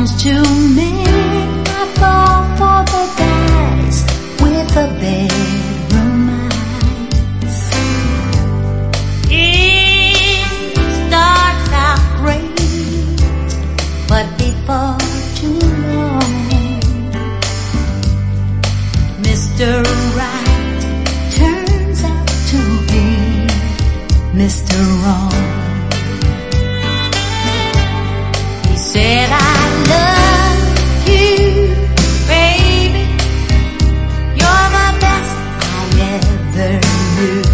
comes to men, I fall for the guys with the bedroom eyes. It starts out great, but before too long, Mr. Right turns out to be Mr. Wrong. He said, I love you, baby. You're the best I ever knew.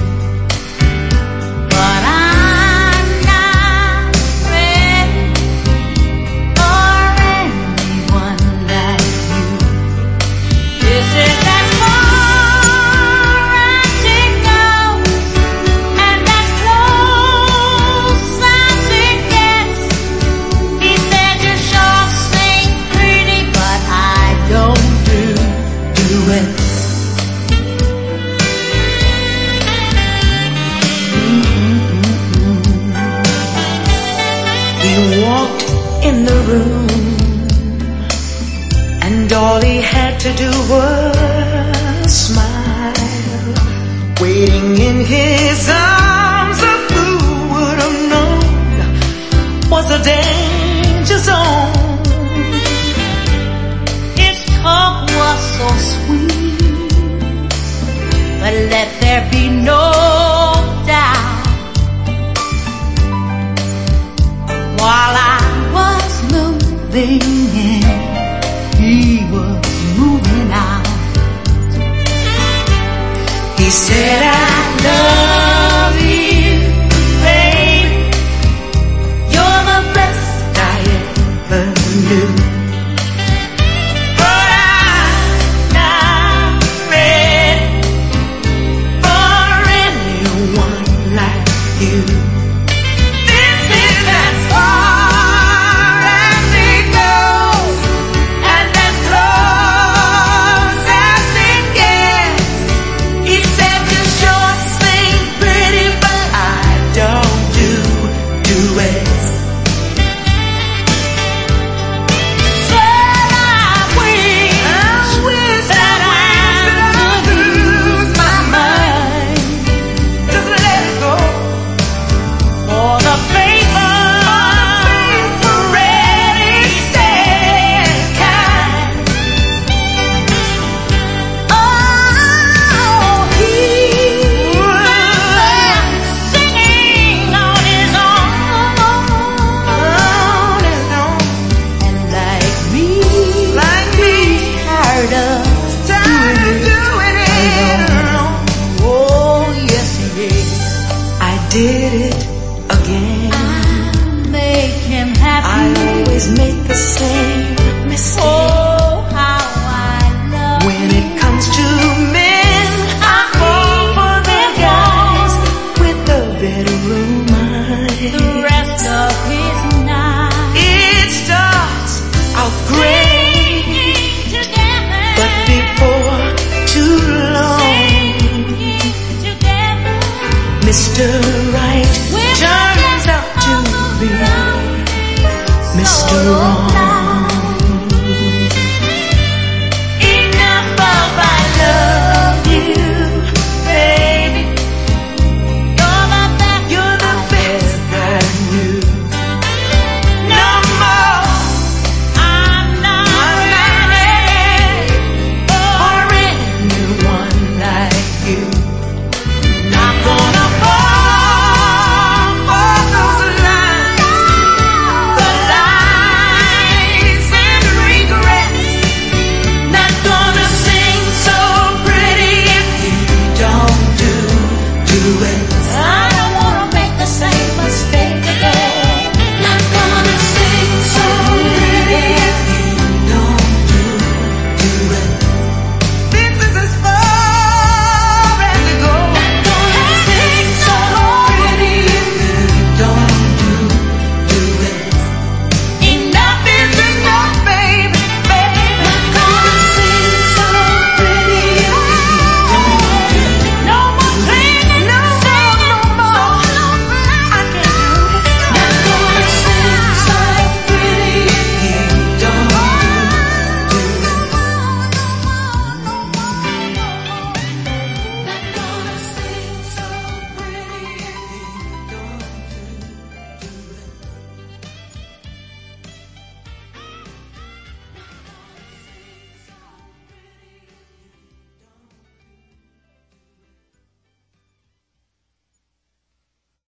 But I'm not ready for anyone like you. This is as far as it goes, and as close as it gets. He said, you sure sing pretty, but I don't do it. He walked in the room, and all he had to do was smile. Waiting in his arms, a fool would have known was a danger zone. His talk was so sweet, but let there be no doubt, while I was moving in, he was moving out. He said,